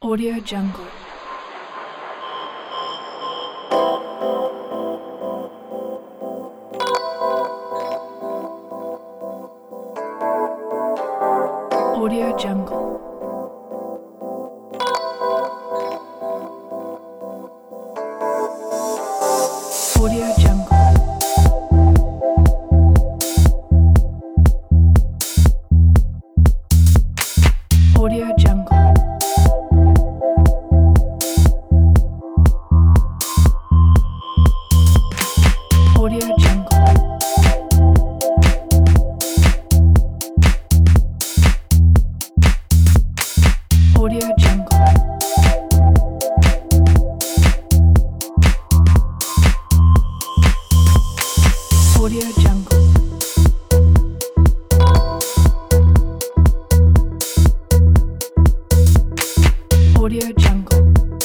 Audio Jungle. Audio Jungle. Audio Jungle. Audio Jungle. Audio Jungle. Audio Jungle. Audio Jungle. Audio Jungle.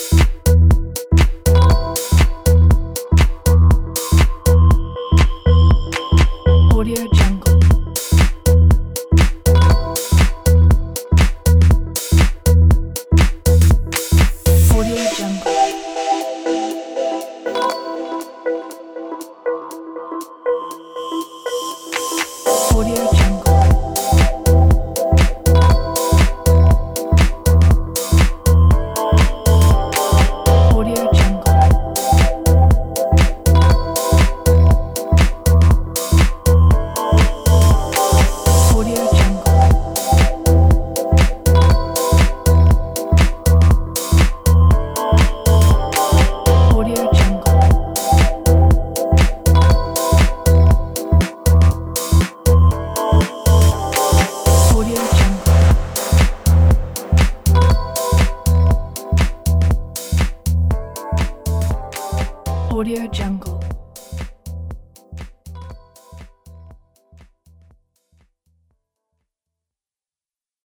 Audio Jungle. Audio Jungle. Audio Jungle. Audio Jungle. Audio Jungle. Audio Jungle. Audio Jungle. Audio Jungle.